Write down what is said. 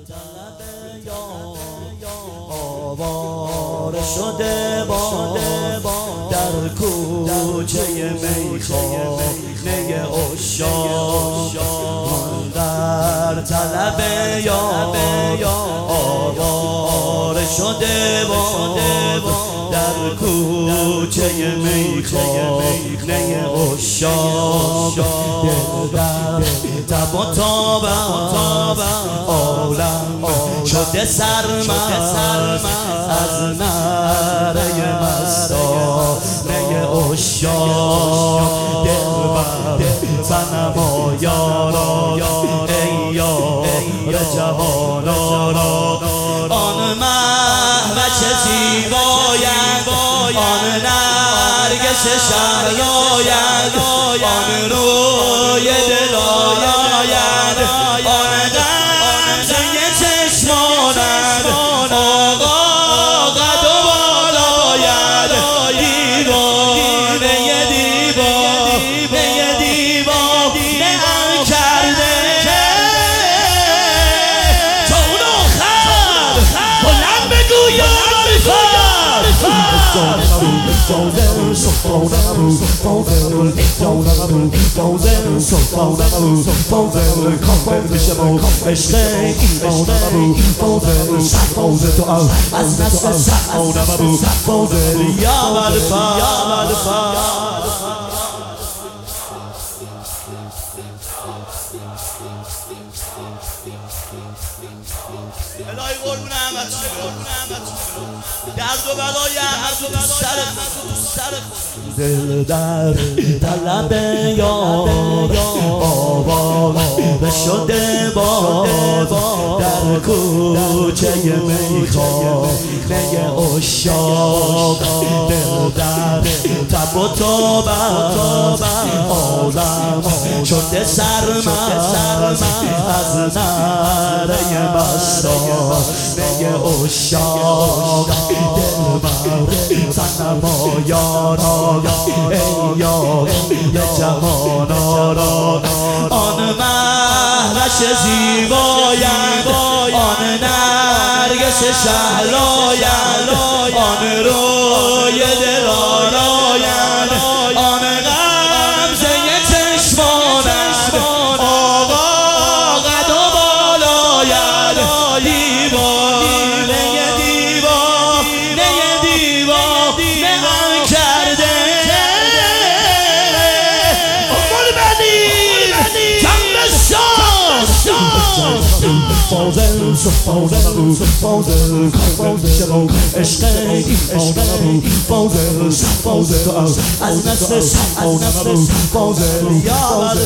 طلب آواره شده با در کوچه میخانه عشاق در طلب آواره شده با در کوچه میخانه عشاق در تب و تاب عالم شده سرمست از نعره مستانه عشاق دلبر صنما یارا ای یار جهان آرا آن مهوش زیبایند آن نرگس شهلایند آن روی دلالایند آن غمزه چشمانند آقا قد و بالایند دیوانه دیوانه ام کرده تا اون آخر بلند بگو یا الهی قربون احمد درد و بلای احمد تو سر دل در طلب آواره شده با در کوچه میخانه عشاق دل در تب و تاب عالم شده سرمست از نعره مستانه عشاق دلبر صنما یارا ای یار جهان آرا آن مهوش زیبایند آن نرگس شهلایند آن روی دلالایند آن غمزه چشمانند آقا قد و بالایند دیوانه ام کرده از نسل